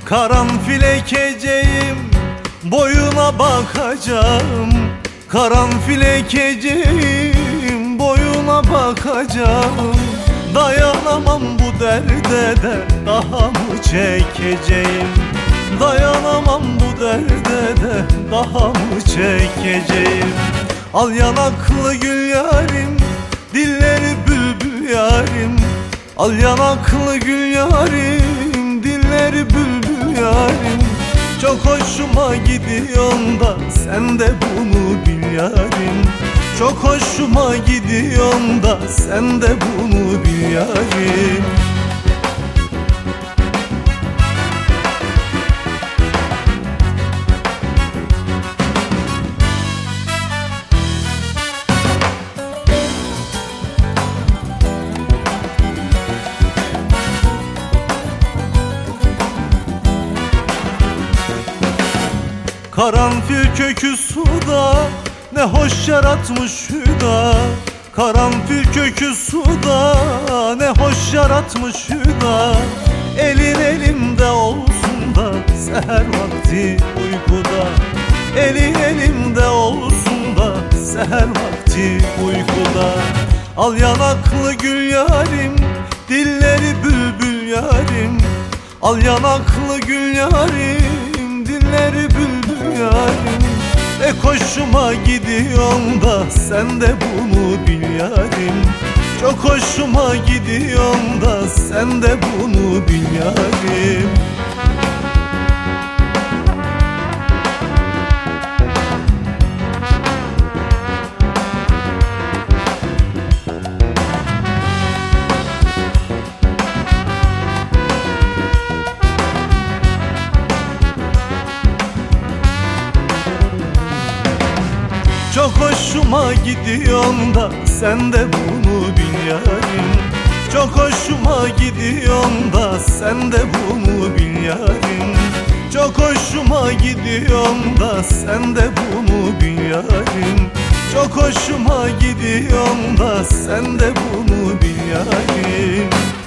Karanfil ekeceğim, boyuna bakacağım. Karanfil ekeceğim, boyuna bakacağım. Dayanamam bu derde de daha mı çekeceğim? Dayanamam bu derde de daha mı çekeceğim? Al yanaklı gül yarim, dilleri bülbül yarim. Al yanaklı gül yarim, dilleri bülbül yarim. Çok hoşuma gidiyorsun da sen de bunu bil yarim. Çok hoşuma gidiyorsun da sen de bunu bil yarim. Karanfil kökü suda, ne hoş yaratmış hüda. Karanfil kökü suda, ne hoş yaratmış hüda. Elin elimde olsun da seher vakti uykuda. Elin elimde olsun da seher vakti uykuda. Al yanaklı gül yarim, dilleri bülbül yarim. Al yanaklı gül yarim, dilleri bülbül yarim. Hoşuma gidiyorsun da sen de bunu bil yarim. Çok hoşuma gidiyorsun da sen de bunu bil yarim. Çok hoşuma gidiyorsun da sen de bunu bil yarim. Çok hoşuma gidiyorsun da sen de bunu bil yarim. Çok hoşuma gidiyorsun da sen de bunu bil yarim. Çok hoşuma gidiyorsun da sen de bunu bil yarim.